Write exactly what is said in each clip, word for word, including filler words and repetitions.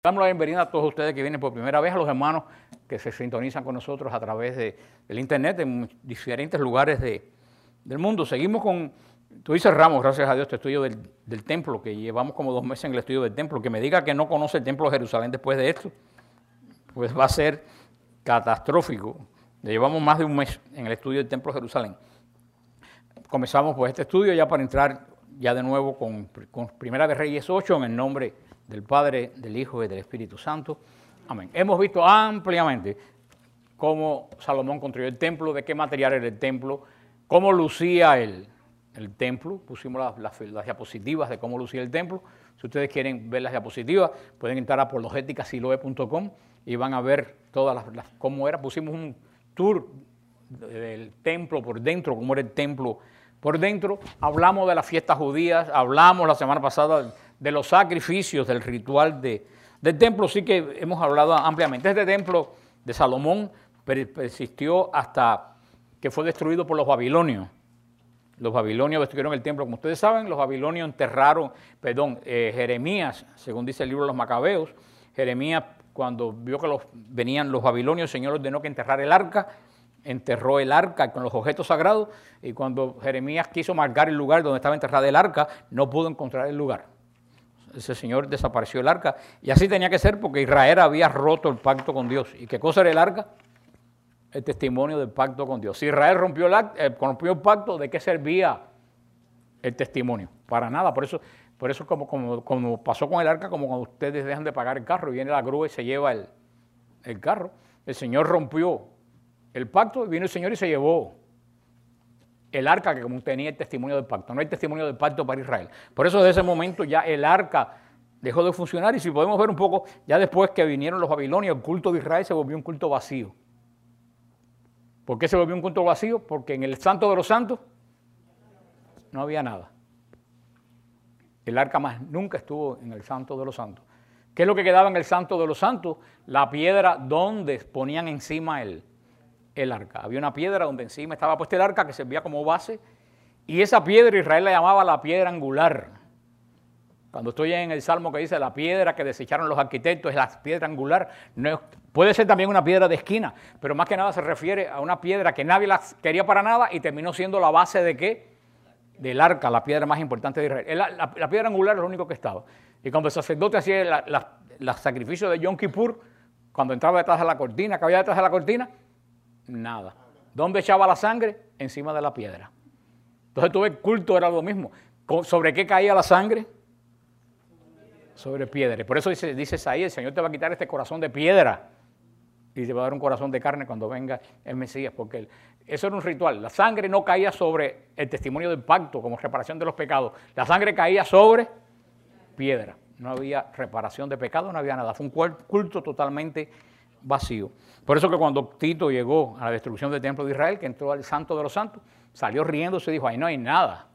Damos la bienvenida a todos ustedes que vienen por primera vez, a los hermanos que se sintonizan con nosotros a través de, del internet en diferentes lugares de, del mundo. Seguimos con, tú dices Ramos, gracias a Dios, este estudio del, del templo, que llevamos como dos meses en el estudio del templo. Que me diga que no conoce el templo de Jerusalén después de esto, pues va a ser catastrófico. Llevamos más de un mes en el estudio del templo de Jerusalén. Comenzamos pues este estudio ya para entrar ya de nuevo con, con Primera de Reyes ocho en el nombre del Padre, del Hijo y del Espíritu Santo. Amén. Hemos visto ampliamente cómo Salomón construyó el templo, de qué material era el templo, cómo lucía el, el templo. Pusimos las, las, las diapositivas de cómo lucía el templo. Si ustedes quieren ver las diapositivas, pueden entrar a apologética siloe punto com y van a ver todas las, las, cómo era. Pusimos un tour del templo por dentro, cómo era el templo por dentro. Hablamos de las fiestas judías, hablamos la semana pasada de los sacrificios, del ritual de, del templo. Sí que hemos hablado ampliamente. Este templo de Salomón persistió hasta que fue destruido por los babilonios. Los babilonios destruyeron el templo. Como ustedes saben, los babilonios enterraron, perdón, eh, Jeremías, según dice el libro de los Macabeos, Jeremías, cuando vio que los, venían los babilonios, el Señor ordenó que enterrara el arca, enterró el arca con los objetos sagrados, y cuando Jeremías quiso marcar el lugar donde estaba enterrada el arca, no pudo encontrar el lugar. Ese Señor desapareció el arca, y así tenía que ser porque Israel había roto el pacto con Dios. ¿Y qué cosa era el arca? El testimonio del pacto con Dios. Si Israel rompió el, arca, eh, rompió el pacto, ¿de qué servía el testimonio? Para nada. Por eso, por eso como, como, como pasó con el arca, como cuando ustedes dejan de pagar el carro y viene la grúa y se lleva el, el carro. El Señor rompió el pacto y vino el Señor y se llevó el arca, que como tenía el testimonio del pacto. No hay testimonio del pacto para Israel. Por eso desde ese momento ya el arca dejó de funcionar, y si podemos ver un poco, ya después que vinieron los babilonios, el culto de Israel se volvió un culto vacío. ¿Por qué se volvió un culto vacío? Porque en el Santo de los Santos no había nada. El arca más nunca estuvo en el Santo de los Santos. ¿Qué es lo que quedaba en el Santo de los Santos? La piedra donde ponían encima el el arca. Había una piedra donde encima estaba puesta el arca que servía como base, y esa piedra Israel la llamaba la piedra angular. Cuando estoy en el Salmo que dice la piedra que desecharon los arquitectos es la piedra angular, no es, puede ser también una piedra de esquina, pero más que nada se refiere a una piedra que nadie la quería para nada y terminó siendo la base de ¿qué? Del arca, la piedra más importante de Israel. La, la, la piedra angular es lo único que estaba. Y cuando el sacerdote hacía la, la, la sacrificio de Yom Kippur, cuando entraba detrás de la cortina, ¿qué había detrás de la cortina? Nada. ¿Dónde echaba la sangre? Encima de la piedra. Entonces todo el culto era lo mismo. ¿Sobre qué caía la sangre? Sobre piedra. Por eso dice, dice Isaías, el Señor te va a quitar este corazón de piedra y te va a dar un corazón de carne cuando venga el Mesías, porque el, eso era un ritual. La sangre no caía sobre el testimonio del pacto como reparación de los pecados. La sangre caía sobre piedra. No había reparación de pecado, no había nada. Fue un culto totalmente vacío. Por eso que cuando Tito llegó a la destrucción del templo de Israel, que entró al Santo de los Santos, salió riéndose y dijo, ahí no hay nada.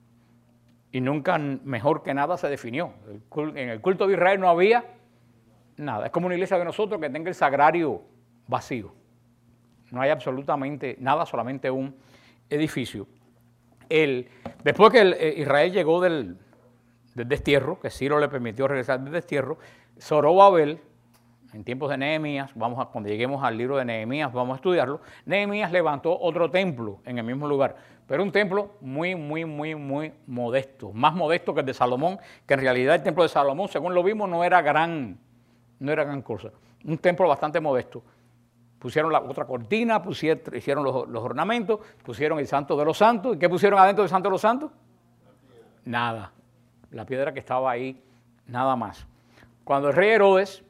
Y nunca mejor que nada se definió. En el culto de Israel no había nada. Es como una iglesia de nosotros que tenga el sagrario vacío. No hay absolutamente nada, solamente un edificio. El, después que el, Israel llegó del, del destierro, que Ciro le permitió regresar del destierro, Zorobabel, en tiempos de Nehemías, vamos a, cuando lleguemos al libro de Nehemías vamos a estudiarlo, Nehemías levantó otro templo en el mismo lugar, pero un templo muy, muy, muy, muy modesto, más modesto que el de Salomón, que en realidad el templo de Salomón, según lo vimos, no era gran, no era gran cosa, un templo bastante modesto. Pusieron la otra cortina, pusieron, hicieron los, los ornamentos, pusieron el Santo de los Santos, ¿y qué pusieron adentro del Santo de los Santos? Nada, la piedra que estaba ahí, nada más. Cuando el rey Herodes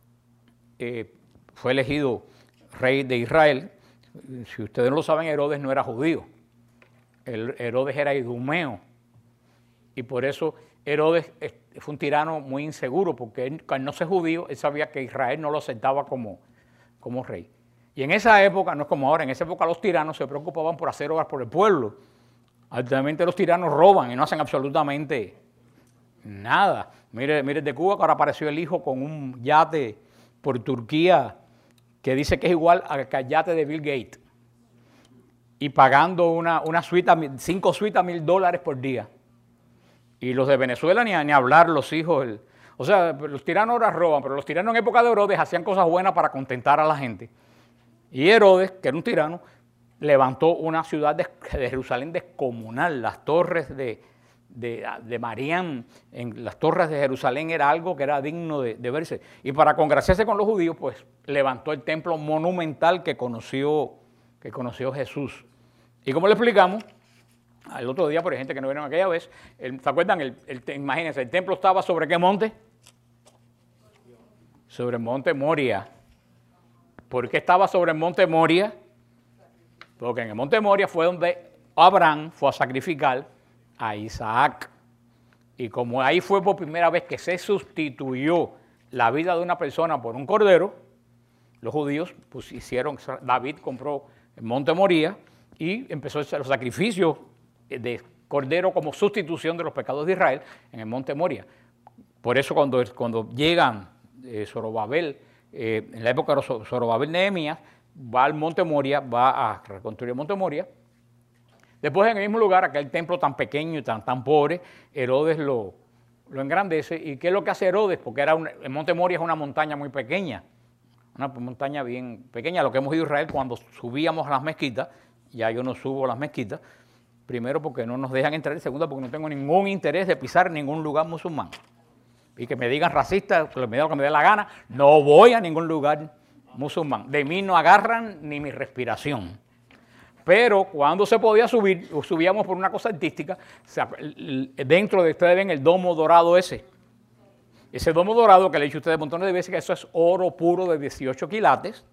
Eh, fue elegido rey de Israel, si ustedes no lo saben, Herodes no era judío, el Herodes era idumeo, y por eso Herodes fue un tirano muy inseguro, porque él, al no ser judío, él sabía que Israel no lo aceptaba como, como rey. Y en esa época, no es como ahora, en esa época los tiranos se preocupaban por hacer obras por el pueblo. Actualmente los tiranos roban y no hacen absolutamente nada. Mire, mire de Cuba, que ahora apareció el hijo con un yate por Turquía, que dice que es igual al yate de Bill Gates, y pagando una, una suite, cinco suites a mil dólares por día. Y los de Venezuela ni, ni hablar, los hijos, el, O sea, los tiranos ahora roban, pero los tiranos en época de Herodes hacían cosas buenas para contentar a la gente. Y Herodes, que era un tirano, levantó una ciudad de, de Jerusalén descomunal. Las torres de, de, de Marián, en las torres de Jerusalén era algo que era digno de, de verse. Y para congraciarse con los judíos, pues levantó el templo monumental que conoció, que conoció Jesús. Y como le explicamos, el otro día, por gente que no vieron aquella vez, el, ¿se acuerdan? El, el, imagínense, el templo estaba sobre qué monte? Sobre el monte Moria. ¿Por qué estaba sobre el monte Moria? Porque en el monte Moria fue donde Abraham fue a sacrificar a Isaac. Y como ahí fue por primera vez que se sustituyó la vida de una persona por un cordero, los judíos pues hicieron, David compró el monte Moria y empezó a hacer los sacrificios de cordero como sustitución de los pecados de Israel en el monte Moria. Por eso cuando, cuando llegan eh, Zorobabel, eh, en la época de Zorobabel Nehemías, va al monte Moria, va a reconstruir el monte Moria. Después en el mismo lugar, aquel templo tan pequeño y tan, tan pobre, Herodes lo, lo engrandece. ¿Y qué es lo que hace Herodes? Porque era un, el monte Moria es una montaña muy pequeña, una montaña bien pequeña, lo que hemos ido a Israel cuando subíamos a las mezquitas. Ya yo no subo a las mezquitas, primero porque no nos dejan entrar y segundo porque no tengo ningún interés de pisar ningún lugar musulmán. Y que me digan racista, que me digan lo que me dé la gana, no voy a ningún lugar musulmán. De mí no agarran ni mi respiración. Pero cuando se podía subir, subíamos por una cosa artística, dentro de ustedes ven el domo dorado ese. Ese domo dorado que le he dicho a ustedes montones de veces que eso es oro puro de dieciocho quilates,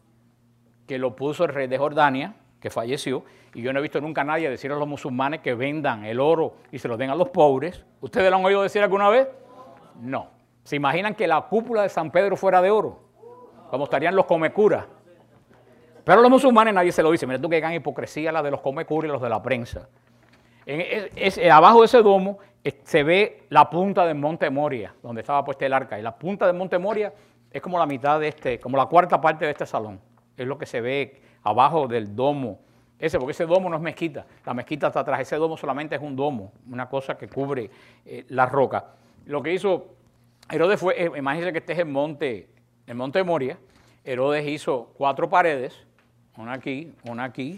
que lo puso el rey de Jordania, que falleció, y yo no he visto nunca a nadie decir a los musulmanes que vendan el oro y se lo den a los pobres. ¿Ustedes lo han oído decir alguna vez? No. ¿Se imaginan que la cúpula de San Pedro fuera de oro? Como estarían los comecuras. Pero a los musulmanes nadie se lo dice. Mira tú que gran hipocresía la de los comecuras y los de la prensa. En, es, es, abajo de ese domo es, se ve la punta del monte Moria, donde estaba puesta el arca. Y la punta del monte Moria es como la mitad de este, como la cuarta parte de este salón. Es lo que se ve abajo del domo. Ese, porque ese domo no es mezquita. La mezquita está atrás. Ese domo solamente es un domo, una cosa que cubre eh, la roca. Lo que hizo Herodes fue, eh, imagínense que este es el monte, el monte Moria. Herodes hizo cuatro paredes, una aquí, una aquí,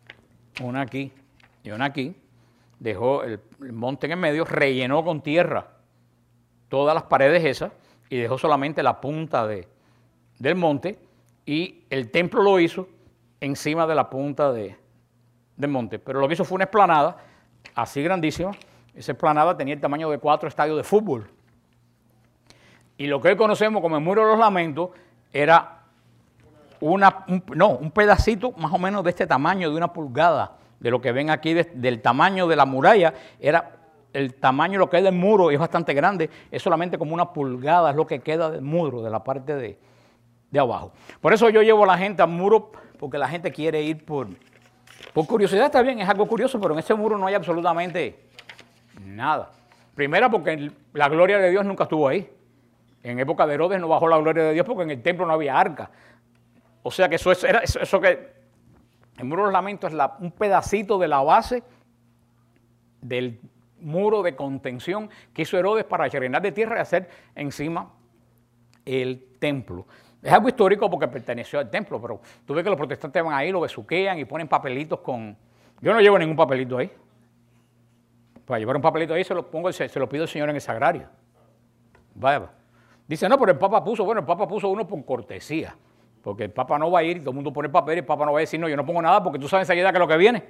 una aquí y una aquí. Dejó el, el monte en el medio, rellenó con tierra todas las paredes esas y dejó solamente la punta de, del monte, y el templo lo hizo encima de la punta de, del monte. Pero lo que hizo fue una explanada así grandísima. Esa explanada tenía el tamaño de cuatro estadios de fútbol. Y lo que hoy conocemos como el Muro de los Lamentos era una, un, no, un pedacito más o menos de este tamaño, de una pulgada, de lo que ven aquí, de, del tamaño de la muralla. Era el tamaño, lo que es del muro, es bastante grande, es solamente como una pulgada, es lo que queda del muro, de la parte de, de abajo. Por eso yo llevo a la gente al muro, porque la gente quiere ir por, por curiosidad. Está bien, es algo curioso, pero en ese muro no hay absolutamente nada. Primero porque la gloria de Dios nunca estuvo ahí. En época de Herodes no bajó la gloria de Dios porque en el templo no había arca. O sea que eso, es, era, eso, eso que el Muro de los Lamentos es la, un pedacito de la base del muro de contención que hizo Herodes para llenar de tierra y hacer encima el templo. Es algo histórico porque perteneció al templo, pero tú ves que los protestantes van ahí, lo besuquean y ponen papelitos con... Yo no llevo ningún papelito ahí. Para llevar un papelito ahí se lo pongo, se, se lo pido al Señor en el sagrario. Vaya. Dice, no, pero el Papa puso, bueno, el Papa puso uno por cortesía, porque el Papa no va a ir, todo el mundo pone el papel y el Papa no va a decir, no, yo no pongo nada, porque tú sabes enseguida que es lo que viene.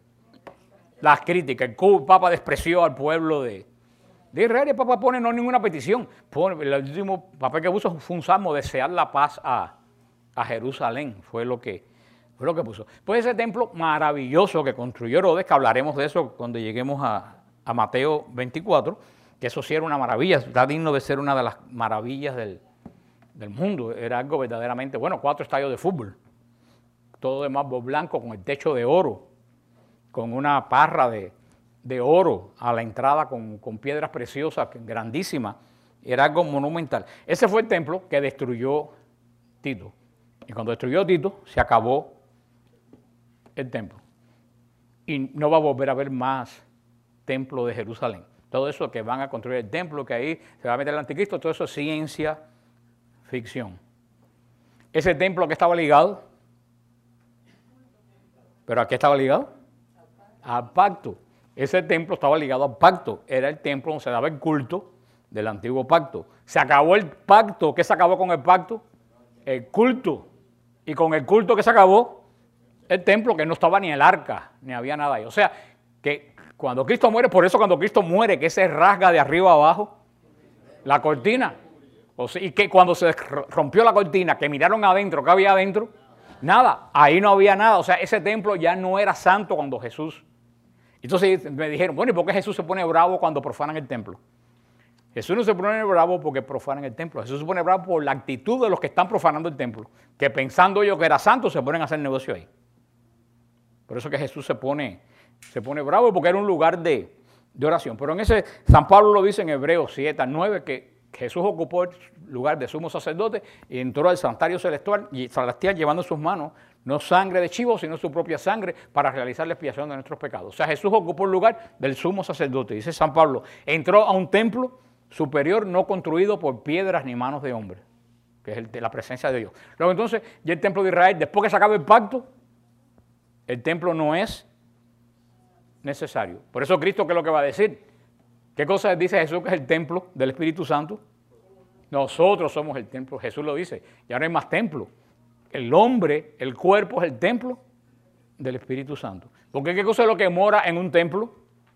Las críticas, el Papa despreció al pueblo de, de Israel, y el Papa pone no ninguna petición, pone, el último papel que puso fue un salmo, desear la paz a, a Jerusalén, fue lo que... Fue lo que puso. Pues ese templo maravilloso que construyó Herodes, que hablaremos de eso cuando lleguemos a, a Mateo veinticuatro, que eso sí era una maravilla, está digno de ser una de las maravillas del, del mundo. Era algo verdaderamente, bueno, cuatro estadios de fútbol, todo de mármol blanco, con el techo de oro, con una parra de, de oro a la entrada, con, con piedras preciosas, grandísimas. Era algo monumental. Ese fue el templo que destruyó Tito. Y cuando destruyó Tito, se acabó el templo. Y no va a volver a haber más templo de Jerusalén. Todo eso que van a construir el templo, que ahí se va a meter el anticristo, todo eso es ciencia ficción. Ese templo que estaba ligado, ¿pero a qué estaba ligado? Al pacto. Ese templo estaba ligado al pacto. Era el templo donde se daba el culto del antiguo pacto. Se acabó el pacto. ¿Qué se acabó con el pacto? El culto. Y con el culto que se acabó, el templo, que no estaba ni el arca, ni había nada ahí. O sea, que cuando Cristo muere, por eso cuando Cristo muere, que se rasga de arriba a abajo la cortina. O sea, y que cuando se rompió la cortina, que miraron adentro, ¿qué había adentro? Nada, ahí no había nada. O sea, ese templo ya no era santo cuando Jesús. Entonces me dijeron, bueno, ¿y por qué Jesús se pone bravo cuando profanan el templo? Jesús no se pone bravo porque profanan el templo. Jesús se pone bravo por la actitud de los que están profanando el templo, que pensando ellos que era santo se ponen a hacer negocio ahí. Por eso que Jesús se pone, se pone bravo, porque era un lugar de, de oración. Pero en ese, San Pablo lo dice en Hebreos siete al nueve, que Jesús ocupó el lugar de sumo sacerdote y entró al santuario celestial, y celestial llevando en sus manos no sangre de chivo, sino su propia sangre para realizar la expiación de nuestros pecados. O sea, Jesús ocupó el lugar del sumo sacerdote. Dice San Pablo, entró a un templo superior no construido por piedras ni manos de hombre, que es el de la presencia de Dios. Luego entonces, ya el templo de Israel, después que se acabe el pacto, el templo no es necesario. Por eso Cristo, ¿qué es lo que va a decir? ¿Qué cosa dice Jesús que es el templo del Espíritu Santo? Nosotros somos el templo. Jesús lo dice, ya no hay más templo. El hombre, el cuerpo es el templo del Espíritu Santo. Porque ¿qué cosa es lo que mora en un templo?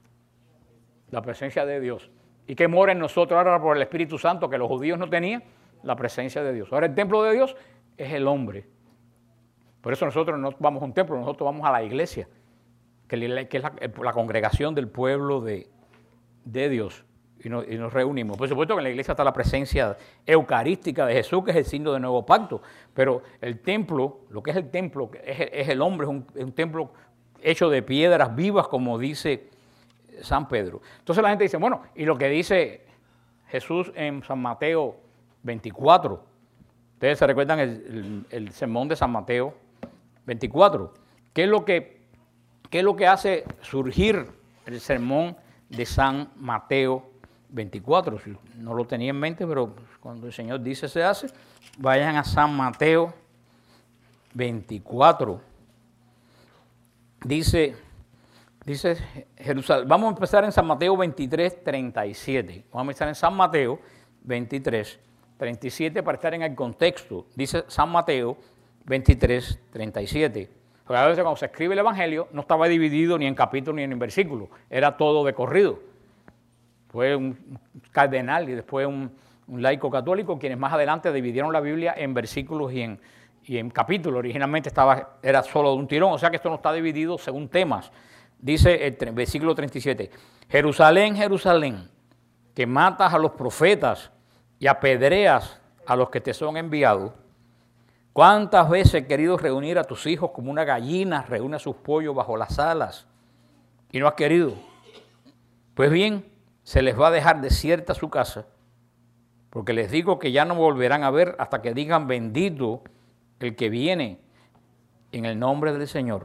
La presencia de Dios. ¿Y qué mora en nosotros ahora por el Espíritu Santo que los judíos no tenían? La presencia de Dios. Ahora el templo de Dios es el hombre. Por eso nosotros no vamos a un templo, nosotros vamos a la iglesia, que es la, la congregación del pueblo de, de Dios. Y nos, y nos reunimos. Por supuesto que en la iglesia está la presencia eucarística de Jesús, que es el signo del nuevo pacto. Pero el templo, lo que es el templo, es, es el hombre, es un, es un templo hecho de piedras vivas, como dice San Pedro. Entonces la gente dice, bueno, y lo que dice Jesús en San Mateo veinticuatro. Ustedes se recuerdan el, el, el sermón de San Mateo veinticuatro. ¿Qué es lo que, qué es lo que hace surgir el sermón de San Mateo veinticuatro? Si no lo tenía en mente, pero cuando el Señor dice se hace, vayan a San Mateo veinticuatro. Dice, dice Jerusalén. Vamos a empezar en San Mateo veintitrés, treinta y siete. Vamos a empezar en San Mateo veintitrés, treinta y siete para estar en el contexto. Dice San Mateo veintitrés, treinta y siete. Porque a veces cuando se escribe el Evangelio no estaba dividido ni en capítulo ni en versículo, era todo de corrido. Fue un cardenal y después un, un laico católico quienes más adelante dividieron la Biblia en versículos y en, y en capítulos. Originalmente estaba, era solo de un tirón, o sea que esto no está dividido según temas. Dice el versículo treinta y siete, Jerusalén, Jerusalén, que matas a los profetas y apedreas a los que te son enviados. ¿Cuántas veces he querido reunir a tus hijos como una gallina reúne a sus pollos bajo las alas y no has querido? Pues bien, se les va a dejar desierta su casa, porque les digo que ya no volverán a ver hasta que digan bendito el que viene en el nombre del Señor.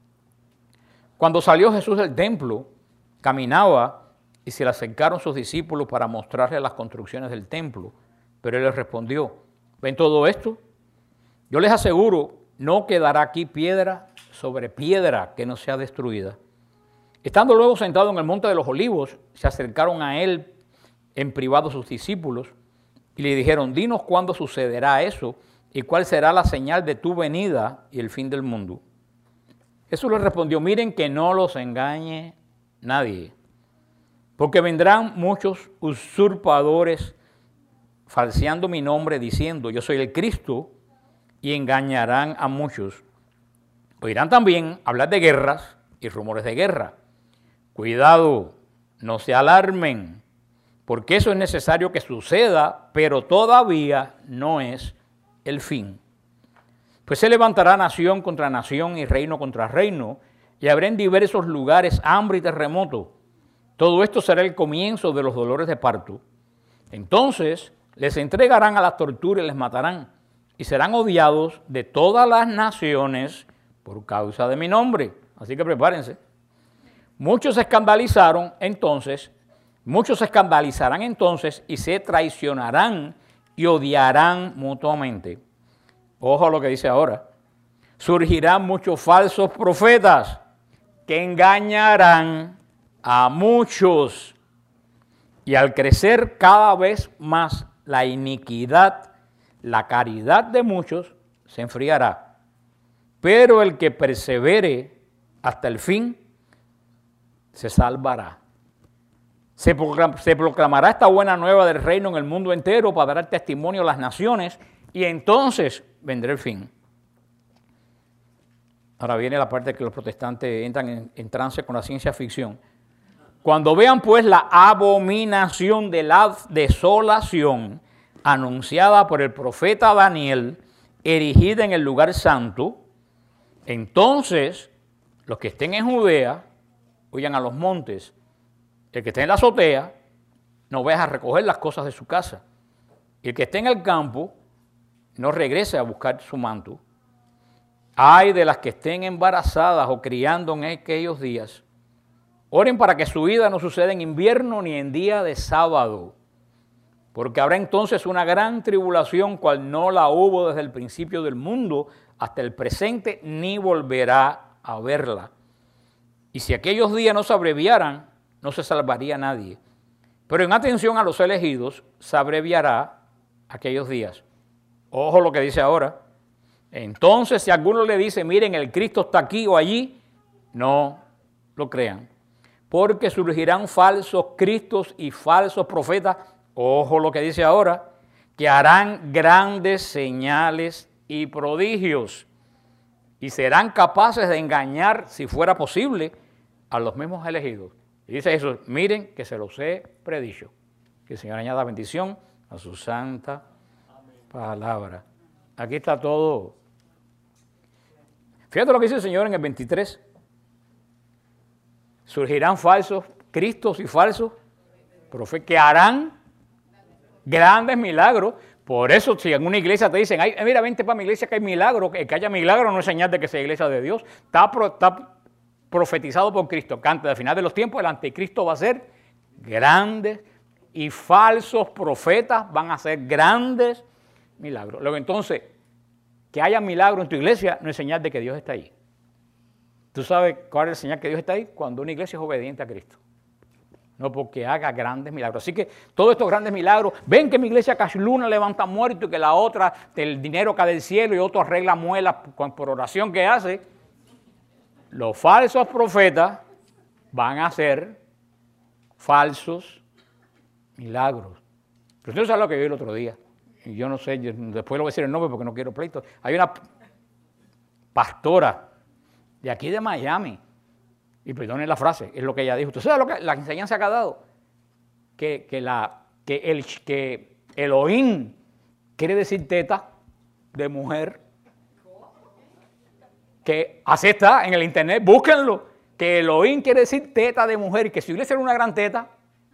Cuando salió Jesús del templo, caminaba y se le acercaron sus discípulos para mostrarle las construcciones del templo, pero él les respondió, ¿ven todo esto? Yo les aseguro, no quedará aquí piedra sobre piedra que no sea destruida. Estando luego sentado en el monte de los olivos, se acercaron a él en privado sus discípulos y le dijeron, dinos cuándo sucederá eso y cuál será la señal de tu venida y el fin del mundo. Jesús les respondió, miren que no los engañe nadie, porque vendrán muchos usurpadores falseando mi nombre diciendo, yo soy el Cristo, y engañarán a muchos. Oirán también hablar de guerras y rumores de guerra. Cuidado, no se alarmen, porque eso es necesario que suceda, pero todavía no es el fin. Pues se levantará nación contra nación y reino contra reino, y habrá en diversos lugares hambre y terremoto. Todo esto será el comienzo de los dolores de parto. Entonces les entregarán a la tortura y les matarán, y serán odiados de todas las naciones por causa de mi nombre. Así que prepárense. Muchos se escandalizaron entonces Muchos se escandalizarán entonces y se traicionarán y odiarán mutuamente. Ojo a lo que dice ahora. Surgirán muchos falsos profetas que engañarán a muchos. Y al crecer cada vez más la iniquidad, la caridad de muchos se enfriará. Pero el que persevere hasta el fin se salvará. Se, proclam- se proclamará esta buena nueva del reino en el mundo entero para dar testimonio a las naciones y entonces vendrá el fin. Ahora viene la parte que los protestantes entran en, en trance con la ciencia ficción. Cuando vean pues la abominación de la desolación anunciada por el profeta Daniel, erigida en el lugar santo, entonces los que estén en Judea huyan a los montes. El que esté en la azotea no vaya a recoger las cosas de su casa. Y el que esté en el campo no regrese a buscar su manto. Ay de las que estén embarazadas o criando en aquellos días. Oren para que su vida no suceda en invierno ni en día de sábado, porque habrá entonces una gran tribulación cual no la hubo desde el principio del mundo hasta el presente, ni volverá a verla. Y si aquellos días no se abreviaran, no se salvaría nadie. Pero en atención a los elegidos, se abreviará aquellos días. Ojo lo que dice ahora. Entonces, si alguno le dice, miren, el Cristo está aquí o allí, no lo crean. Porque surgirán falsos cristos y falsos profetas, ojo lo que dice ahora, que harán grandes señales y prodigios y serán capaces de engañar, si fuera posible, a los mismos elegidos. Y dice Jesús, miren que se los he predicho. Que el Señor añada bendición a su santa palabra. Aquí está todo. Fíjate lo que dice el Señor en el veintitrés. Surgirán falsos cristos y falsos profetas que harán grandes milagros. Por eso, si en una iglesia te dicen, ay, mira, vente para mi iglesia que hay milagro, que, que haya milagro no es señal de que sea iglesia de Dios. Está, pro, está profetizado por Cristo, que antes del final de los tiempos el anticristo va a ser grandes y falsos profetas van a hacer grandes milagros. Luego entonces, que haya milagro en tu iglesia no es señal de que Dios está ahí. ¿Tú sabes cuál es la señal que Dios está ahí? Cuando una iglesia es obediente a Cristo. No porque haga grandes milagros. Así que todos estos grandes milagros, ven que mi iglesia Cashluna levanta muertos y que la otra, el dinero cae del cielo y otro arregla muelas por oración que hace. Los falsos profetas van a hacer falsos milagros. Pero usted sabe lo que vi el otro día. Y yo no sé, yo después le voy a decir el nombre porque no quiero pleito. Hay una pastora de aquí de Miami, y perdonen la frase, es lo que ella dijo. ¿Usted sabe lo que, la enseñanza que ha dado? Que, que, la, que, el, que Elohim quiere decir teta de mujer. Que así está en el internet, búsquenlo. Que Elohim quiere decir teta de mujer, y que si iglesia era una gran teta,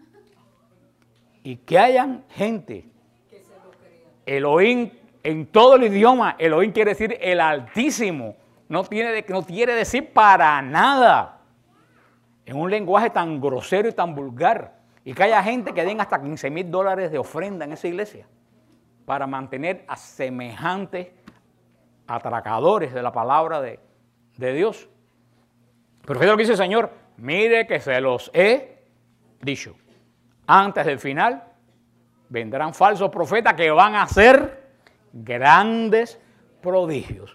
y que hayan gente. Elohim, en todo el idioma, Elohim quiere decir el Altísimo. No, tiene, no quiere decir para nada. En un lenguaje tan grosero y tan vulgar. Y que haya gente que den hasta quince mil dólares de ofrenda en esa iglesia para mantener a semejantes atracadores de la palabra de, de Dios. Pero fíjate lo que dice el Señor. Mire que se los he dicho. Antes del final vendrán falsos profetas que van a hacer grandes prodigios.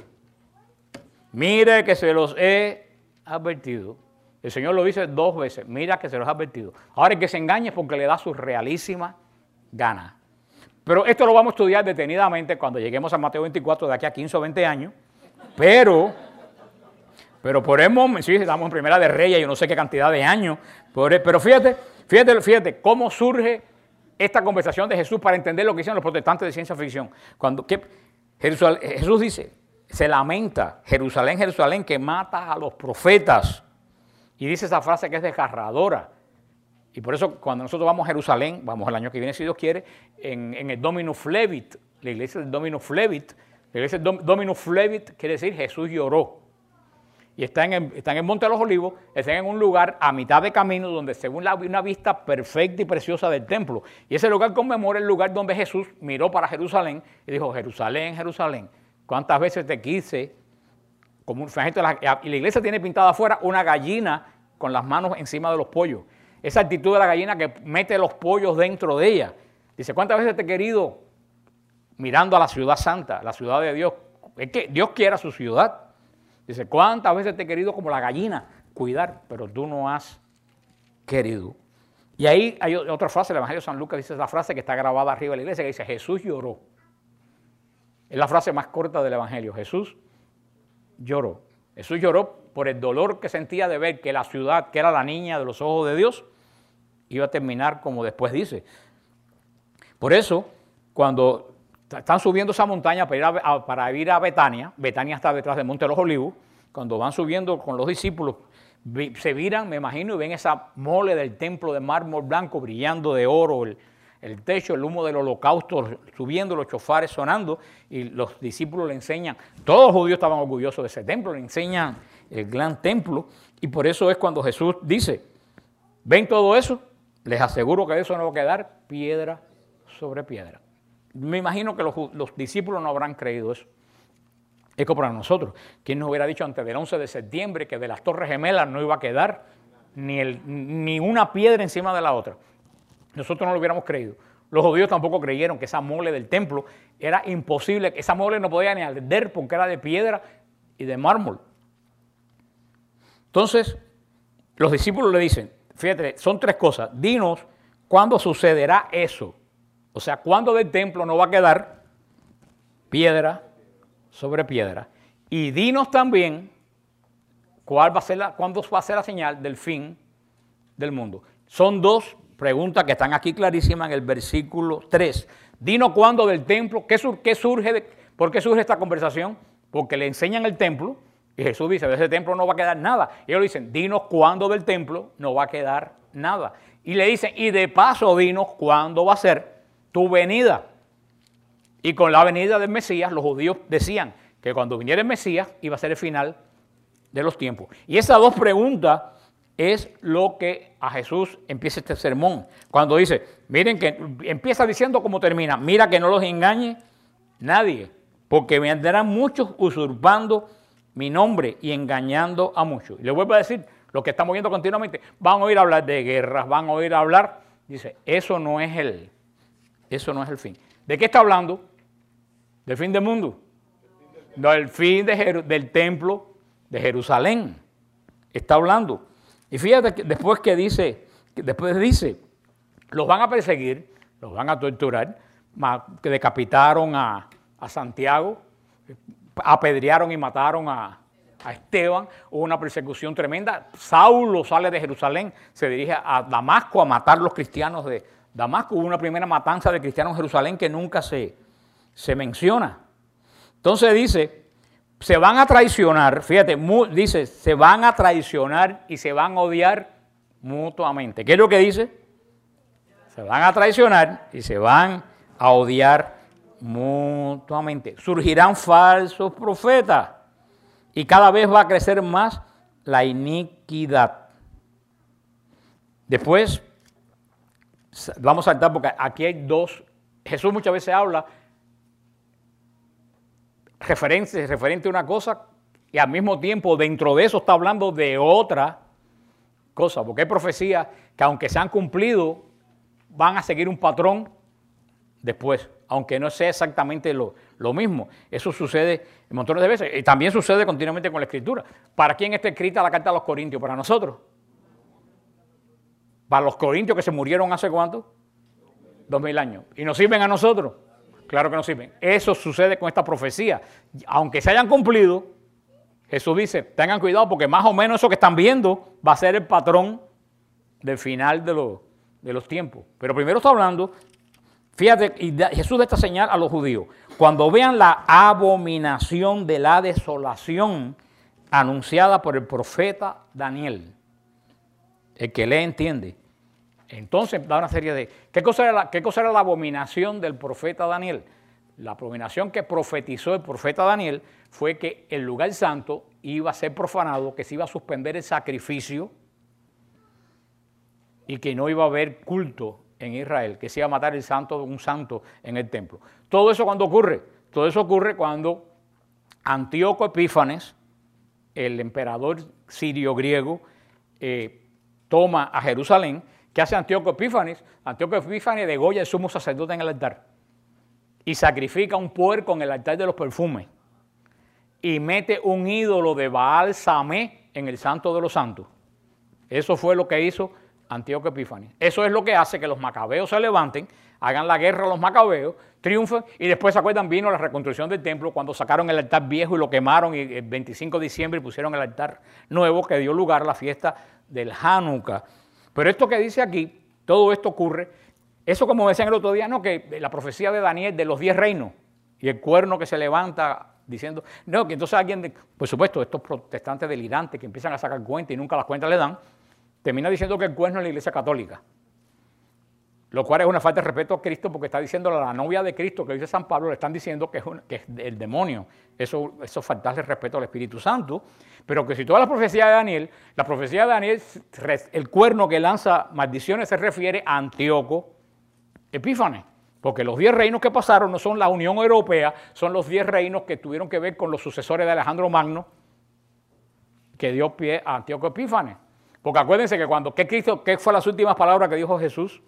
Mire que se los he advertido. El Señor lo dice dos veces. Mira que se los ha advertido. Ahora el que se engañe es porque le da su realísima gana. Pero esto lo vamos a estudiar detenidamente cuando lleguemos a Mateo veinticuatro de aquí a quince o veinte años. Pero, pero por el momento, sí, estamos en Primera de Reyes, yo no sé qué cantidad de años. Por, pero fíjate, fíjate, fíjate cómo surge esta conversación de Jesús para entender lo que dicen los protestantes de ciencia ficción. Cuando que, Jesús, Jesús dice, se lamenta, Jerusalén, Jerusalén, que mata a los profetas. Y dice esa frase que es desgarradora. Y por eso cuando nosotros vamos a Jerusalén, vamos el año que viene si Dios quiere, en, en el Dominus Flevit, la iglesia del Dominus Flevit, la iglesia del Dominus Flevit quiere decir Jesús lloró. y están en, están en Monte de los Olivos, están en un lugar a mitad de camino donde según la una vista perfecta y preciosa del templo. Y ese lugar conmemora el lugar donde Jesús miró para Jerusalén y dijo, Jerusalén, Jerusalén, ¿cuántas veces te quise? Como un, y la iglesia tiene pintada afuera una gallina con las manos encima de los pollos. Esa actitud de la gallina que mete los pollos dentro de ella. Dice, ¿cuántas veces te he querido mirando a la ciudad santa, la ciudad de Dios? Es que Dios quiere a su ciudad. Dice, ¿cuántas veces te he querido como la gallina cuidar? Pero tú no has querido. Y ahí hay otra frase, el Evangelio de San Lucas dice esa frase que está grabada arriba de la iglesia, que dice, Jesús lloró. Es la frase más corta del Evangelio, Jesús lloró. Jesús lloró por el dolor que sentía de ver que la ciudad, que era la niña de los ojos de Dios, iba a terminar como después dice. Por eso, cuando están subiendo esa montaña para ir a, a, para ir a Betania, Betania está detrás del Monte de los Olivos, cuando van subiendo con los discípulos, se viran, me imagino, y ven esa mole del templo de mármol blanco brillando de oro, el, el techo, el humo del holocausto subiendo, los chofares sonando, y los discípulos le enseñan, todos los judíos estaban orgullosos de ese templo, le enseñan el gran templo, y por eso es cuando Jesús dice, ¿ven todo eso? Les aseguro que eso no va a quedar piedra sobre piedra. Me imagino que los, los discípulos no habrán creído eso. Es como para nosotros. ¿Quién nos hubiera dicho antes del once de septiembre que de las Torres Gemelas no iba a quedar ni, el, ni una piedra encima de la otra? Nosotros no lo hubiéramos creído. Los judíos tampoco creyeron que esa mole del templo era imposible, que esa mole no podía ni arder porque era de piedra y de mármol. Entonces, los discípulos le dicen, fíjate, son tres cosas. Dinos cuándo sucederá eso. O sea, cuándo del templo no va a quedar piedra sobre piedra. Y dinos también cuál va a ser la, cuándo va a ser la señal del fin del mundo. Son dos preguntas que están aquí clarísimas en el versículo tres. Dinos cuándo del templo, ¿qué, sur, qué surge de, ¿por qué surge esta conversación? Porque le enseñan el templo y Jesús dice, de ese templo no va a quedar nada. Y ellos dicen, dinos cuándo del templo no va a quedar nada. Y le dicen, y de paso dinos cuándo va a ser tu venida. Y con la venida del Mesías, los judíos decían que cuando viniera el Mesías iba a ser el final de los tiempos. Y esas dos preguntas es lo que a Jesús empieza este sermón. Cuando dice, miren que empieza diciendo cómo termina, mira que no los engañe nadie, porque vendrán muchos usurpando mi nombre y engañando a muchos. Y le vuelvo a decir, lo que estamos viendo continuamente, van a oír hablar de guerras, van a oír hablar, dice, eso no es el, eso no es el fin. ¿De qué está hablando? ¿Del fin del mundo? No, el fin de Jer- del templo de Jerusalén. Está hablando. Y fíjate que después que dice, que después dice, los van a perseguir, los van a torturar, que decapitaron a, a Santiago, apedrearon y mataron a, a Esteban, hubo una persecución tremenda. Saulo sale de Jerusalén, se dirige a Damasco a matar a los cristianos de Damasco. Hubo una primera matanza de cristianos en Jerusalén que nunca se, se menciona. Entonces dice, se van a traicionar, fíjate, mu, dice, se van a traicionar y se van a odiar mutuamente. ¿Qué es lo que dice? Se van a traicionar y se van a odiar mutuamente. Surgirán falsos profetas y cada vez va a crecer más la iniquidad. Después, vamos a saltar porque aquí hay dos. Jesús muchas veces habla referente, referente a una cosa y al mismo tiempo dentro de eso está hablando de otra cosa, porque hay profecías que aunque se han cumplido van a seguir un patrón después, aunque no sea exactamente lo, lo mismo. Eso sucede montones de veces y también sucede continuamente con la Escritura. ¿Para quién está escrita la carta a los Corintios? ¿Para nosotros? ¿Para los corintios que se murieron hace cuánto? Dos mil años. ¿Y nos sirven a nosotros? Claro que nos sirven. Eso sucede con esta profecía. Aunque se hayan cumplido, Jesús dice, tengan cuidado porque más o menos eso que están viendo va a ser el patrón del final de, lo, de los tiempos. Pero primero está hablando, fíjate, y Jesús da esta señal a los judíos. Cuando vean la abominación de la desolación anunciada por el profeta Daniel, el que lee entiende. Entonces da una serie de... ¿Qué cosa era la, qué cosa era la abominación del profeta Daniel? La abominación que profetizó el profeta Daniel fue que el lugar santo iba a ser profanado, que se iba a suspender el sacrificio y que no iba a haber culto en Israel, que se iba a matar el santo, un santo en el templo. Todo eso cuando ocurre, todo eso ocurre cuando Antíoco Epífanes, el emperador sirio griego, eh, toma a Jerusalén. ¿Qué hace Antíoco Epífanes? Antíoco Epífanes degolla el sumo sacerdote en el altar y sacrifica un puerco en el altar de los perfumes y mete un ídolo de Baal Samé en el santo de los santos. Eso fue lo que hizo Antíoco Epífanes. Eso es lo que hace que los macabeos se levanten, hagan la guerra a los macabeos, triunfen y después se acuerdan, vino la reconstrucción del templo cuando sacaron el altar viejo y lo quemaron y el veinticinco de diciembre pusieron el altar nuevo que dio lugar a la fiesta del Hanukkah. Pero esto que dice aquí, todo esto ocurre, eso como decían el otro día, no, que la profecía de Daniel de los diez reinos y el cuerno que se levanta diciendo, no, que entonces alguien, de, por supuesto, estos protestantes delirantes que empiezan a sacar cuentas y nunca las cuentas le dan, termina diciendo que el cuerno es la Iglesia Católica, lo cual es una falta de respeto a Cristo porque está diciendo a la novia de Cristo, que dice San Pablo, le están diciendo que es, un, que es el demonio. Eso, eso es faltarle respeto al Espíritu Santo, pero que si toda la profecía de Daniel, la profecía de Daniel, el cuerno que lanza maldiciones se refiere a Antíoco Epífanes, porque los diez reinos que pasaron no son la Unión Europea, son los diez reinos que tuvieron que ver con los sucesores de Alejandro Magno, que dio pie a Antíoco Epífanes. Porque acuérdense que cuando, ¿qué, Cristo, ¿qué fue las últimas palabras que dijo Jesús?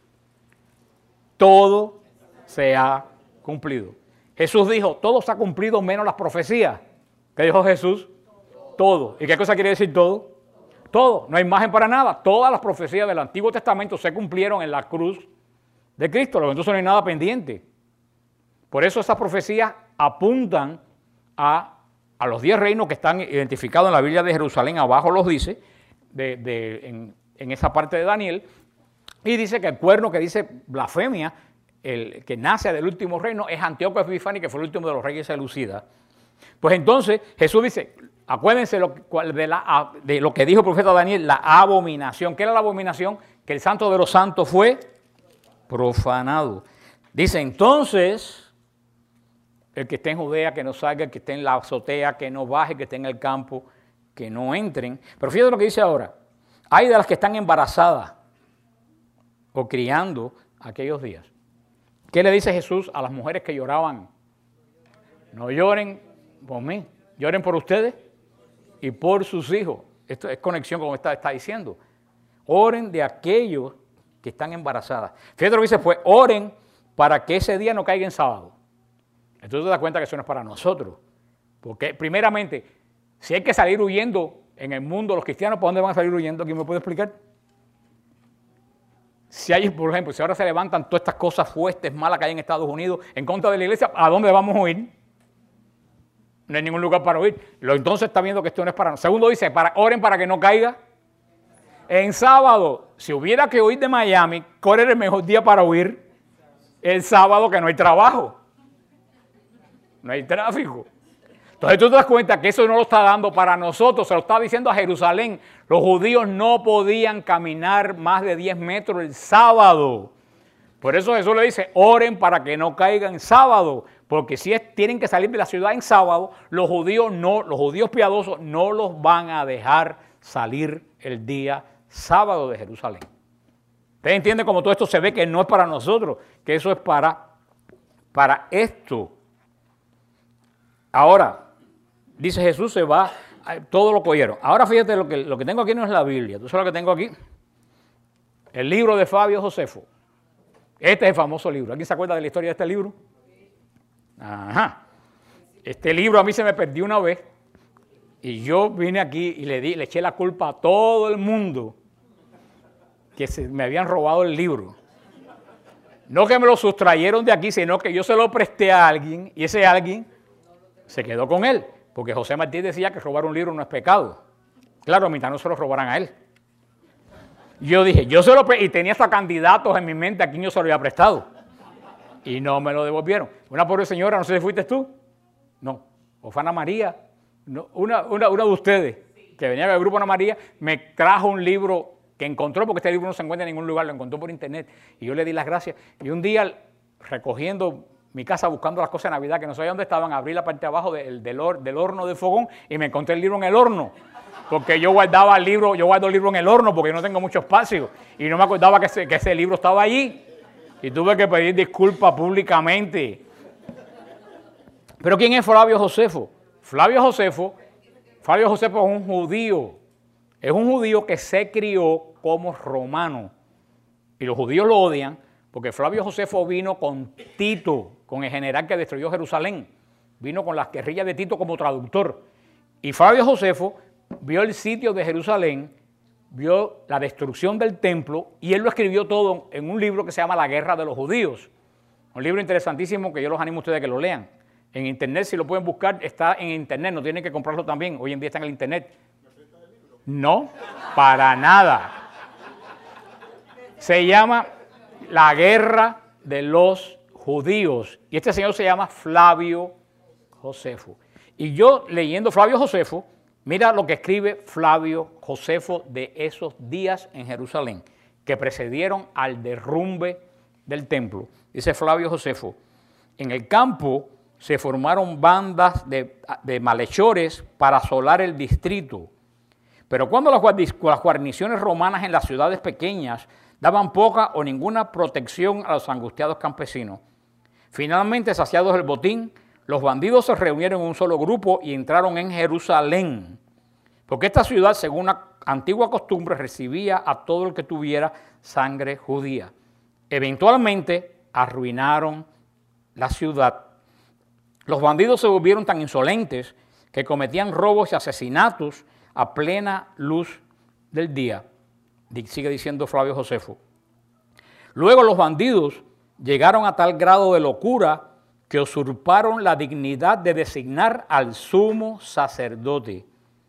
Todo se ha cumplido. Jesús dijo, todo se ha cumplido menos las profecías. ¿Qué dijo Jesús? Todo. ¿Y qué cosa quiere decir todo? Todo. No hay margen para nada. Todas las profecías del Antiguo Testamento se cumplieron en la cruz de Cristo. Entonces no hay nada pendiente. Por eso esas profecías apuntan a, a los diez reinos que están identificados en la Biblia de Jerusalén. Abajo los dice. De, de, en, en esa parte de Daniel, y dice que el cuerno que dice blasfemia, el que nace del último reino, es Antíoco Epífanes, que fue el último de los reyes seleucidas. Pues entonces Jesús dice, acuérdense lo, de, la, de lo que dijo el profeta Daniel, la abominación. ¿Qué era la abominación? Que el santo de los santos fue profanado. Dice entonces, el que esté en Judea, que no salga, el que esté en la azotea, que no baje, que esté en el campo, que no entren. Pero fíjate lo que dice ahora. Hay de las que están embarazadas o criando aquellos días. ¿Qué le dice Jesús a las mujeres que lloraban? No lloren por mí, lloren por ustedes y por sus hijos. Esto es conexión con lo que está, está diciendo. Oren de aquellos que están embarazadas. Fíjate lo que dice, pues oren para que ese día no caiga en sábado. Entonces te das cuenta que eso no es para nosotros. Porque primeramente, si hay que salir huyendo en el mundo, los cristianos, ¿por dónde van a salir huyendo? ¿Quién me puede explicar? Si hay, por ejemplo, si ahora se levantan todas estas cosas fuertes, malas que hay en Estados Unidos en contra de la iglesia, ¿a dónde vamos a huir? No hay ningún lugar para huir. Lo entonces está viendo que esto no es para nosotros. Segundo dice, para, oren para que no caiga en sábado. Si hubiera que huir de Miami, ¿cuál era el mejor día para huir? El sábado, que no hay trabajo. No hay tráfico. Entonces tú te das cuenta que eso no lo está dando para nosotros, se lo está diciendo a Jerusalén. Los judíos no podían caminar más de diez metros el sábado. Por eso Jesús le dice, oren para que no caigan sábado, porque si es, tienen que salir de la ciudad en sábado, los judíos, no, los judíos piadosos no los van a dejar salir el día sábado de Jerusalén. ¿Ustedes entienden cómo todo esto se ve que no es para nosotros, que eso es para, para esto? Ahora, dice Jesús, se va, todo lo cogieron. Ahora fíjate, lo que, lo que tengo aquí no es la Biblia. ¿Tú sabes lo que tengo aquí? El libro de Fabio Josefo. Este es el famoso libro. ¿Alguien se acuerda de la historia de este libro? Ajá. Este libro a mí se me perdió una vez y yo vine aquí y le, di, le eché la culpa a todo el mundo que se, me habían robado el libro. No que me lo sustrayeron de aquí, sino que yo se lo presté a alguien y ese alguien se quedó con él. Porque José Martí decía que robar un libro no es pecado. Claro, a mitad no se lo robarán a él. Yo dije, yo se lo presté, y tenía hasta candidatos en mi mente a quien yo se lo había prestado. Y no me lo devolvieron. Una pobre señora, no sé si fuiste tú. No. O fue Ana María. No, una, una, una de ustedes, que venía del grupo Ana María, me trajo un libro que encontró, porque este libro no se encuentra en ningún lugar, lo encontró por internet. Y yo le di las gracias. Y un día, recogiendo mi casa buscando las cosas de Navidad que no sabía dónde estaban, abrí la parte de abajo del, del, or, del horno del fogón y me encontré el libro en el horno. Porque yo guardaba el libro, yo guardo el libro en el horno porque yo no tengo mucho espacio. Y no me acordaba que ese, que ese libro estaba allí. Y tuve que pedir disculpas públicamente. ¿Pero quién es Flavio Josefo? Flavio Josefo, Flavio Josefo es un judío. Es un judío que se crió como romano. Y los judíos lo odian porque Flavio Josefo vino con Tito, con el general que destruyó Jerusalén. Vino con las guerrillas de Tito como traductor. Y Flavio Josefo vio el sitio de Jerusalén, vio la destrucción del templo y él lo escribió todo en un libro que se llama La Guerra de los Judíos. Un libro interesantísimo que yo los animo a ustedes a que lo lean. En internet, si lo pueden buscar, está en internet, no tienen que comprarlo también. Hoy en día está en el internet. No, para nada. Se llama La Guerra de los Judíos. Y este señor se llama Flavio Josefo. Y yo leyendo Flavio Josefo, mira lo que escribe Flavio Josefo de esos días en Jerusalén, que precedieron al derrumbe del templo. Dice Flavio Josefo, en el campo se formaron bandas de, de malhechores para asolar el distrito. Pero cuando las guarniciones romanas en las ciudades pequeñas daban poca o ninguna protección a los angustiados campesinos, finalmente, saciados el botín, los bandidos se reunieron en un solo grupo y entraron en Jerusalén, porque esta ciudad, según la antigua costumbre, recibía a todo el que tuviera sangre judía. Eventualmente arruinaron la ciudad. Los bandidos se volvieron tan insolentes que cometían robos y asesinatos a plena luz del día, sigue diciendo Flavio Josefo. Luego los bandidos llegaron a tal grado de locura que usurparon la dignidad de designar al sumo sacerdote,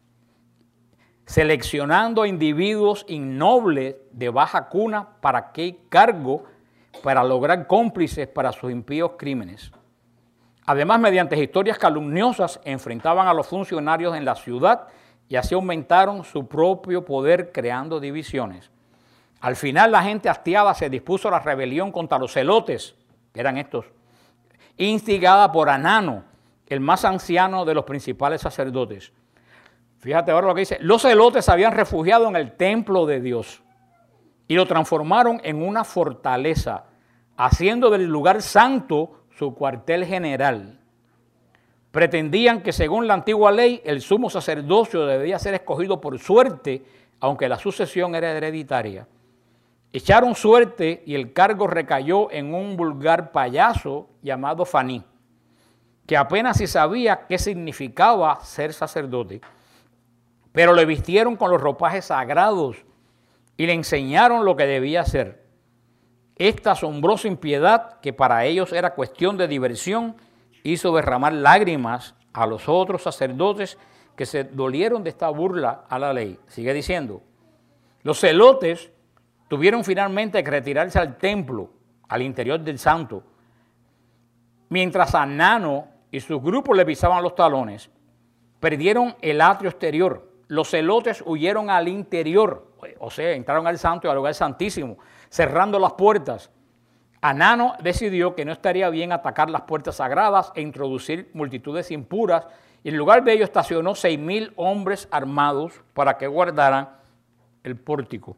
seleccionando a individuos innobles de baja cuna para aquel cargo para lograr cómplices para sus impíos crímenes. Además, mediante historias calumniosas, enfrentaban a los funcionarios en la ciudad y así aumentaron su propio poder creando divisiones. Al final, la gente hastiada se dispuso a la rebelión contra los celotes, que eran estos, instigada por Anano, el más anciano de los principales sacerdotes. Fíjate ahora lo que dice, los celotes se habían refugiado en el templo de Dios y lo transformaron en una fortaleza, haciendo del lugar santo su cuartel general. Pretendían que según la antigua ley, el sumo sacerdocio debía ser escogido por suerte, aunque la sucesión era hereditaria. Echaron suerte y el cargo recayó en un vulgar payaso llamado Faní, que apenas si sabía qué significaba ser sacerdote, pero le vistieron con los ropajes sagrados y le enseñaron lo que debía hacer. Esta asombrosa impiedad, que para ellos era cuestión de diversión, hizo derramar lágrimas a los otros sacerdotes que se dolieron de esta burla a la ley. Sigue diciendo, los celotes tuvieron finalmente que retirarse al templo, al interior del santo, mientras Anano y sus grupos le pisaban los talones. Perdieron el atrio exterior. Los celotes huyeron al interior, o sea, entraron al santo y al lugar santísimo, cerrando las puertas. Anano decidió que no estaría bien atacar las puertas sagradas e introducir multitudes impuras, y en lugar de ello estacionó seis mil hombres armados para que guardaran el pórtico.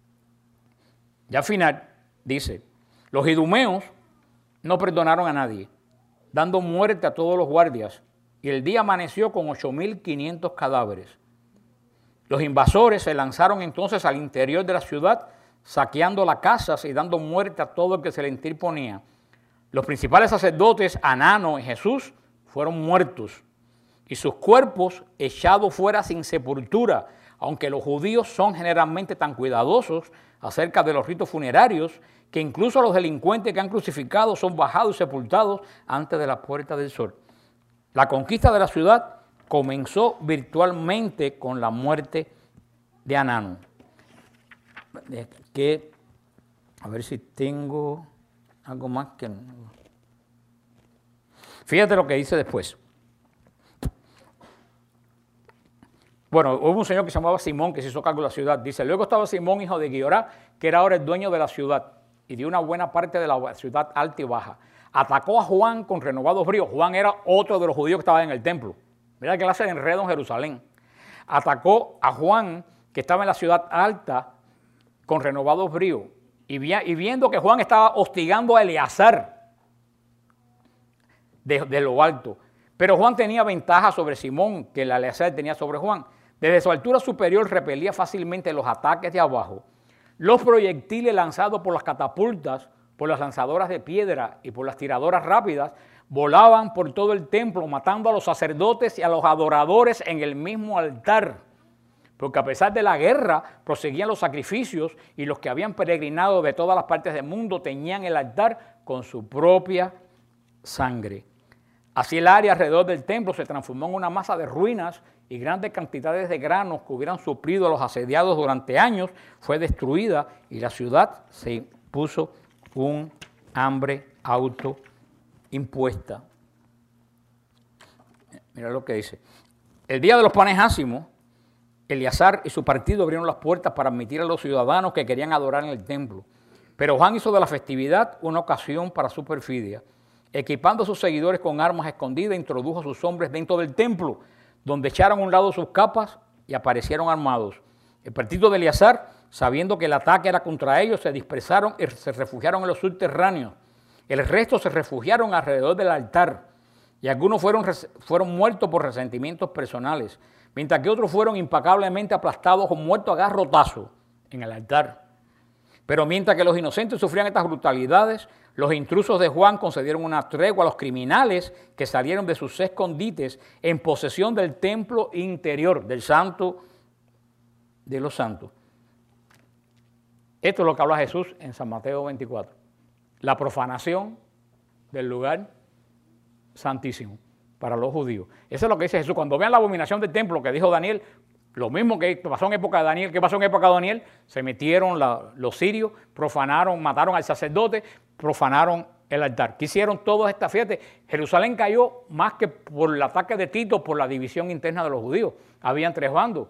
Ya al final, dice, los idumeos no perdonaron a nadie, dando muerte a todos los guardias, y el día amaneció con ocho mil quinientos cadáveres. Los invasores se lanzaron entonces al interior de la ciudad, saqueando las casas y dando muerte a todo el que se le interponía. Los principales sacerdotes, Anano y Jesús, fueron muertos, y sus cuerpos echados fuera sin sepultura, aunque los judíos son generalmente tan cuidadosos acerca de los ritos funerarios, que incluso los delincuentes que han crucificado son bajados y sepultados antes de la Puerta del Sol. La conquista de la ciudad comenzó virtualmente con la muerte de Anano. Que, a ver si tengo algo más que... Fíjate lo que dice después. Bueno, hubo un señor que se llamaba Simón, que se hizo cargo de la ciudad. Dice, luego estaba Simón, hijo de Giorá, que era ahora el dueño de la ciudad, y de una buena parte de la ciudad alta y baja. atacó a Juan con renovados bríos. Juan era otro de los judíos que estaba en el templo. Mira qué clase de enredo en Jerusalén. Atacó a Juan, que estaba en la ciudad alta, con renovados bríos. Y, vi, y viendo que Juan estaba hostigando a Eleazar de, de lo alto. Pero Juan tenía ventaja sobre Simón, que el Eleazar tenía sobre Juan. Desde su altura superior repelía fácilmente los ataques de abajo. Los proyectiles lanzados por las catapultas, por las lanzadoras de piedra y por las tiradoras rápidas, volaban por todo el templo, matando a los sacerdotes y a los adoradores en el mismo altar. Porque a pesar de la guerra, proseguían los sacrificios y los que habían peregrinado de todas las partes del mundo teñían el altar con su propia sangre. Así el área alrededor del templo se transformó en una masa de ruinas y grandes cantidades de granos que hubieran suplido a los asediados durante años fue destruida y la ciudad se puso un hambre autoimpuesta. Mira lo que dice. El día de los panes ácimos, Eleazar y su partido abrieron las puertas para admitir a los ciudadanos que querían adorar en el templo. Pero Juan hizo de la festividad una ocasión para su perfidia. Equipando a sus seguidores con armas escondidas, introdujo a sus hombres dentro del templo, donde echaron a un lado sus capas y aparecieron armados. El partido de Eleazar, sabiendo que el ataque era contra ellos, se dispersaron y se refugiaron en los subterráneos. El resto se refugiaron alrededor del altar, y algunos fueron, fueron muertos por resentimientos personales, mientras que otros fueron impacablemente aplastados o muertos a garrotazo en el altar. Pero mientras que los inocentes sufrían estas brutalidades, los intrusos de Juan concedieron una tregua a los criminales que salieron de sus escondites en posesión del templo interior, del santo de los santos. Esto es lo que habla Jesús en San Mateo veinticuatro. La profanación del lugar santísimo para los judíos. Eso es lo que dice Jesús. Cuando vean la abominación del templo que dijo Daniel, lo mismo que pasó en época de Daniel, que pasó en época de Daniel, se metieron la, los sirios, profanaron, mataron al sacerdote, profanaron el altar. ¿Qué hicieron todas estas? Fíjate, Jerusalén cayó más que por el ataque de Tito, por la división interna de los judíos. Habían tres bandos.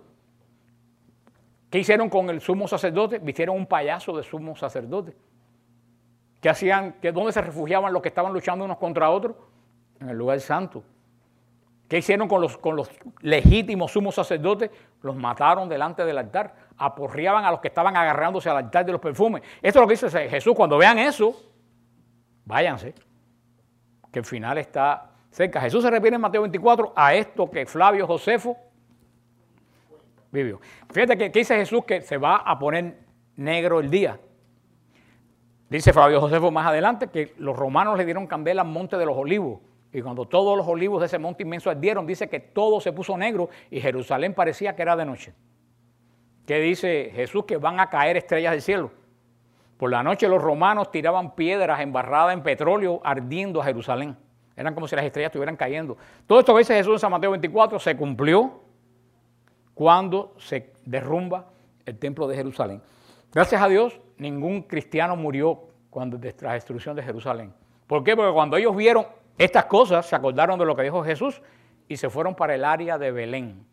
¿Qué hicieron con el sumo sacerdote? Vistieron un payaso de sumo sacerdote. ¿Qué hacían? ¿Qué, ¿Dónde se refugiaban los que estaban luchando unos contra otros? En el lugar santo. ¿Qué hicieron con los, con los legítimos sumos sacerdotes? Los mataron delante del altar. Aporreaban a los que estaban agarrándose al altar de los perfumes. Esto es lo que dice Jesús. Cuando vean eso, váyanse, que el final está cerca. Jesús se refiere en Mateo veinticuatro a esto que Flavio Josefo vivió. Fíjate que, que dice Jesús que se va a poner negro el día. Dice Flavio Josefo más adelante que los romanos le dieron candela al monte de los olivos. Y cuando todos los olivos de ese monte inmenso ardieron, dice que todo se puso negro y Jerusalén parecía que era de noche. ¿Qué dice Jesús? Que van a caer estrellas del cielo. Por la noche los romanos tiraban piedras embarradas en petróleo ardiendo a Jerusalén. Eran como si las estrellas estuvieran cayendo. Todo esto que dice Jesús en San Mateo veinticuatro se cumplió cuando se derrumba el templo de Jerusalén. Gracias a Dios, ningún cristiano murió cuando, tras la destrucción de Jerusalén. ¿Por qué? Porque cuando ellos vieron estas cosas, se acordaron de lo que dijo Jesús y se fueron para el área de Belén.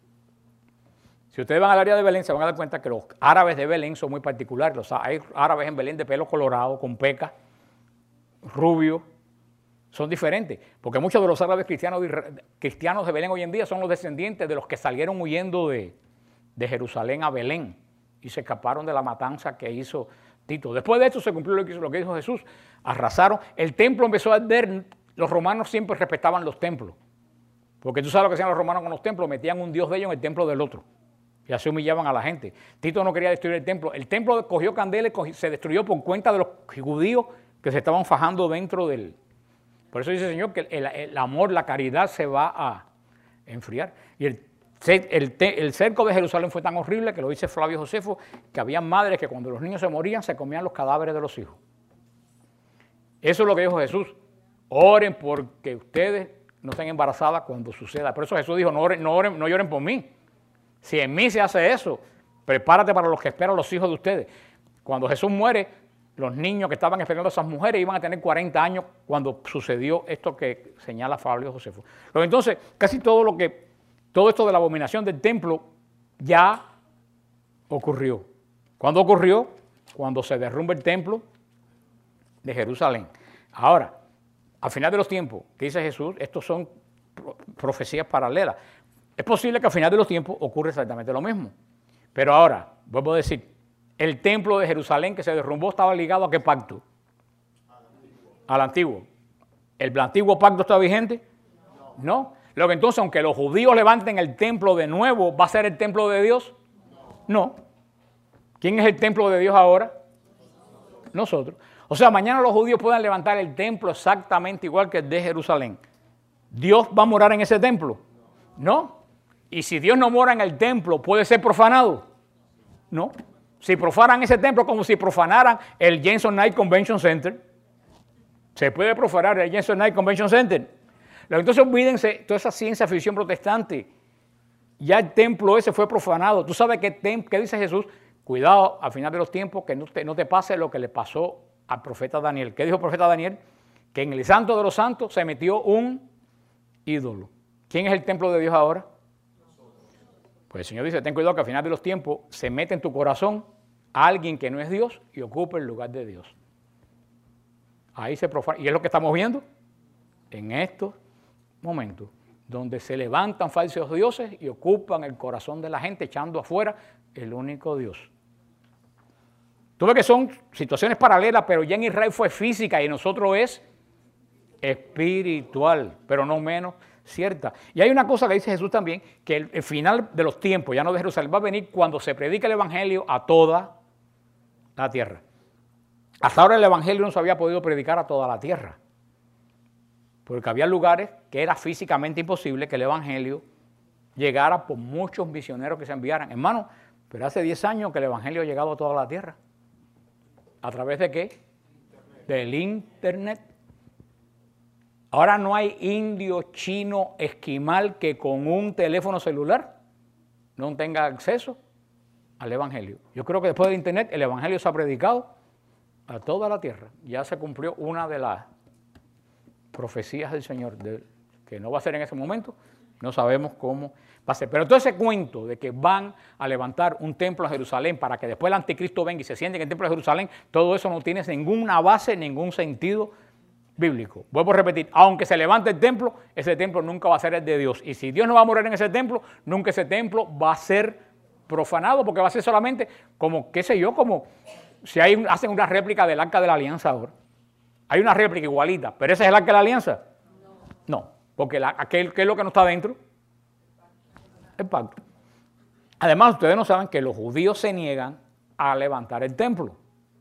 Si ustedes van al área de Belén, se van a dar cuenta que los árabes de Belén son muy particulares. Los, hay árabes en Belén de pelo colorado, con pecas, rubios, son diferentes. Porque muchos de los árabes cristianos, cristianos de Belén hoy en día son los descendientes de los que salieron huyendo de, de Jerusalén a Belén y se escaparon de la matanza que hizo Tito. Después de esto se cumplió lo que hizo, lo que dijo Jesús. Arrasaron, el templo empezó a arder. Los romanos siempre respetaban los templos. Porque tú sabes lo que hacían los romanos con los templos, metían un dios de ellos en el templo del otro. Y así humillaban a la gente. Tito no quería destruir el templo. El templo cogió candela y cogió, se destruyó por cuenta de los judíos que se estaban fajando dentro del... Por eso dice el Señor que el, el amor, la caridad se va a enfriar. Y el, el, el cerco de Jerusalén fue tan horrible, que lo dice Flavio Josefo, que había madres que cuando los niños se morían se comían los cadáveres de los hijos. Eso es lo que dijo Jesús. Oren porque ustedes no estén embarazadas cuando suceda. Por eso Jesús dijo, no, oren, no, oren, no lloren por mí. Si en mí se hace eso, prepárate para los que esperan los hijos de ustedes. Cuando Jesús muere, los niños que estaban esperando a esas mujeres iban a tener cuarenta años cuando sucedió esto que señala Flavio Josefo. Pero entonces, casi todo lo que, todo esto de la abominación del templo ya ocurrió. ¿Cuándo ocurrió? Cuando se derrumba el templo de Jerusalén. Ahora, al final de los tiempos, que dice Jesús, estos son profecías paralelas. Es posible que al final de los tiempos ocurra exactamente lo mismo. Pero ahora, vuelvo a decir, el templo de Jerusalén que se derrumbó estaba ligado a qué pacto? Al antiguo. ¿El antiguo pacto está vigente? No. Lo que entonces, aunque los judíos levanten el templo de nuevo, ¿va a ser el templo de Dios? No. ¿Quién es el templo de Dios ahora? Nosotros. O sea, mañana los judíos puedan levantar el templo exactamente igual que el de Jerusalén. ¿Dios va a morar en ese templo? No. Y si Dios no mora en el templo, ¿puede ser profanado? No. Si profanan ese templo como si profanaran el Jameson Knight Convention Center, se puede profanar el Jameson Knight Convention Center. Entonces olvídense toda esa ciencia ficción protestante. Ya el templo ese fue profanado. ¿Tú sabes qué, qué dice Jesús? Cuidado al final de los tiempos que no te, no te pase lo que le pasó al profeta Daniel. ¿Qué dijo el profeta Daniel? Que en el santo de los santos se metió un ídolo. ¿Quién es el templo de Dios ahora? Pues el Señor dice, ten cuidado que al final de los tiempos se mete en tu corazón a alguien que no es Dios y ocupa el lugar de Dios. Ahí se profana. Y es lo que estamos viendo en estos momentos, donde se levantan falsos dioses y ocupan el corazón de la gente, echando afuera el único Dios. Tú ves que son situaciones paralelas, pero ya en Israel fue física y en nosotros es espiritual, pero no menos cierta. Y hay una cosa que dice Jesús también, que el, el final de los tiempos, ya no de Jerusalén, va a venir cuando se predica el evangelio a toda la tierra. Hasta ahora el evangelio no se había podido predicar a toda la tierra, porque había lugares que era físicamente imposible que el evangelio llegara por muchos misioneros que se enviaran. Hermano, pero hace diez años que el evangelio ha llegado a toda la tierra. ¿A través de qué? Del internet. Ahora no hay indio, chino, esquimal que con un teléfono celular no tenga acceso al evangelio. Yo creo que después del internet el evangelio se ha predicado a toda la tierra. Ya se cumplió una de las profecías del Señor, de, que no va a ser en ese momento, no sabemos cómo va a ser. Pero todo ese cuento de que van a levantar un templo en Jerusalén para que después el anticristo venga y se siente en el templo de Jerusalén, todo eso no tiene ninguna base, ningún sentido bíblico. Vuelvo a repetir, aunque se levante el templo, ese templo nunca va a ser el de Dios. Y si Dios no va a morar en ese templo, nunca ese templo va a ser profanado, porque va a ser solamente como, qué sé yo, como si hay, hacen una réplica del Arca de la Alianza ahora. Hay una réplica igualita, pero ¿ese es el Arca de la Alianza? No, porque la, aquel, ¿qué es lo que no está dentro? El pacto. Además, ustedes no saben que los judíos se niegan a levantar el templo.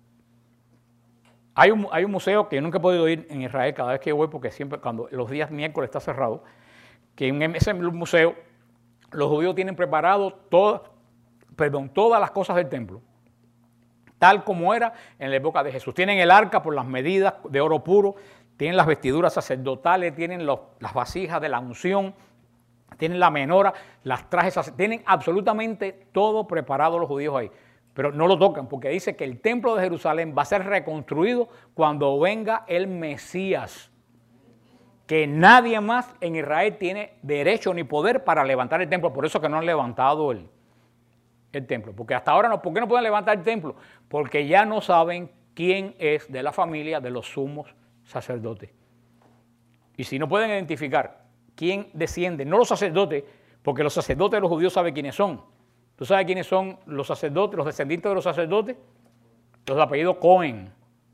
Hay un, hay un museo que yo nunca he podido ir en Israel cada vez que voy, porque siempre, cuando los días miércoles está cerrado, que en ese museo los judíos tienen preparado todas, perdón, todas las cosas del templo, tal como era en la época de Jesús. Tienen el arca por las medidas de oro puro, tienen las vestiduras sacerdotales, tienen los, las vasijas de la unción, tienen la menora, las trajes, tienen absolutamente todo preparado los judíos ahí. Pero no lo tocan porque dice que el templo de Jerusalén va a ser reconstruido cuando venga el Mesías. Que nadie más en Israel tiene derecho ni poder para levantar el templo. Por eso que no han levantado el, el templo. Porque hasta ahora, no, ¿por qué no pueden levantar el templo? Porque ya no saben quién es de la familia de los sumos sacerdotes. Y si no pueden identificar quién desciende, no los sacerdotes, porque los sacerdotes de los judíos saben quiénes son. ¿Tú sabes quiénes son los sacerdotes, los descendientes de los sacerdotes? Los de apellido Cohen.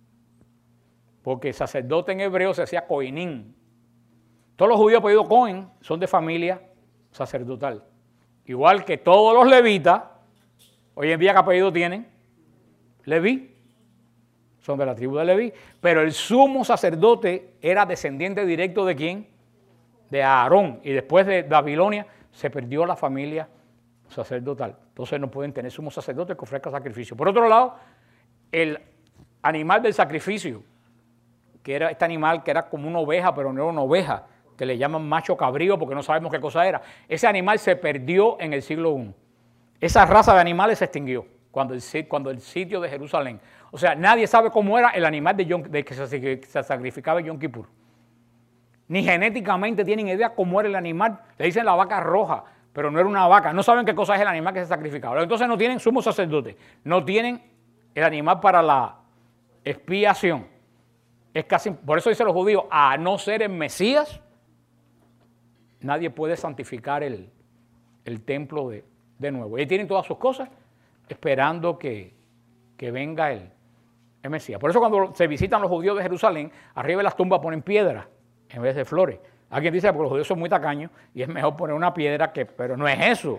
Porque sacerdote en hebreo se hacía Cohenín. Todos los judíos de apellido Cohen son de familia sacerdotal. Igual que todos los levitas, hoy en día ¿qué apellido tienen? Leví. Son de la tribu de Leví. Pero el sumo sacerdote era descendiente directo ¿de quién? De Aarón. Y después de Babilonia se perdió la familia sacerdotal. Entonces no pueden tener sumo sacerdote que ofrezca sacrificio. Por otro lado, el animal del sacrificio, que era este animal que era como una oveja, pero no era una oveja, que le llaman macho cabrío porque no sabemos qué cosa era. Ese animal se perdió en el siglo primero. Esa raza de animales se extinguió cuando el, cuando el sitio de Jerusalén. O sea, nadie sabe cómo era el animal de, Yom, de que se, se sacrificaba en Yom Kippur. Ni genéticamente tienen idea cómo era el animal. Le dicen la vaca roja, pero no era una vaca. No saben qué cosa es el animal que se sacrificaba. Entonces no tienen sumo sacerdote. No tienen el animal para la expiación. es casi, por eso dicen los judíos, a no ser el Mesías, nadie puede santificar el, el templo de, de nuevo. Y tienen todas sus cosas esperando que, que venga el, el Mesías. Por eso cuando se visitan los judíos de Jerusalén, arriba de las tumbas ponen piedras en vez de flores. Alguien dice, porque los judíos son muy tacaños y es mejor poner una piedra que, pero no es eso.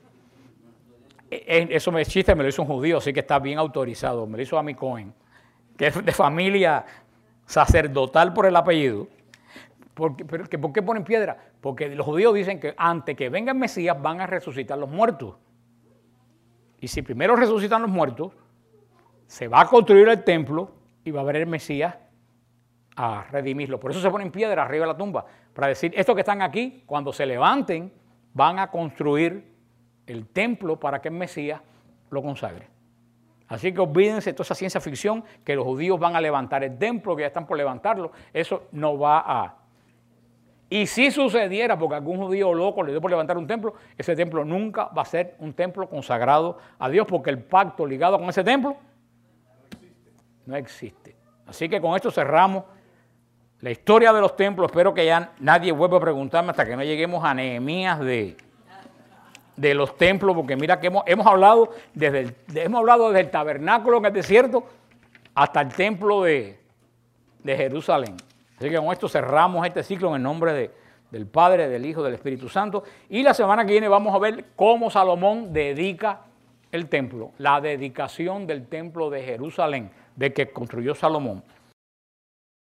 Eso me chiste, me lo hizo un judío, así que está bien autorizado. Me lo hizo Amy Cohen, que es de familia sacerdotal por el apellido. Porque, pero, ¿por qué ponen piedra? Porque los judíos dicen que antes que venga el Mesías van a resucitar los muertos. Y si primero resucitan los muertos, se va a construir el templo y va a venir el Mesías a redimirlo. Por eso se ponen piedras arriba de la tumba, para decir, estos que están aquí, cuando se levanten, van a construir el templo para que el Mesías lo consagre. Así que olvídense de toda esa ciencia ficción, que los judíos van a levantar el templo, que ya están por levantarlo, eso no va a... Y si sucediera, porque algún judío loco le dio por levantar un templo, ese templo nunca va a ser un templo consagrado a Dios, porque el pacto ligado con ese templo no existe. Así que con esto cerramos la historia de los templos. Espero que ya nadie vuelva a preguntarme hasta que no lleguemos a Nehemías de, de los templos, porque mira que hemos, hemos, hablado desde el, hemos hablado desde el tabernáculo en el desierto hasta el templo de, de Jerusalén. Así que con esto cerramos este ciclo en el nombre de, del Padre, del Hijo, del Espíritu Santo. Y la semana que viene vamos a ver cómo Salomón dedica el templo, la dedicación del templo de Jerusalén, de que construyó Salomón.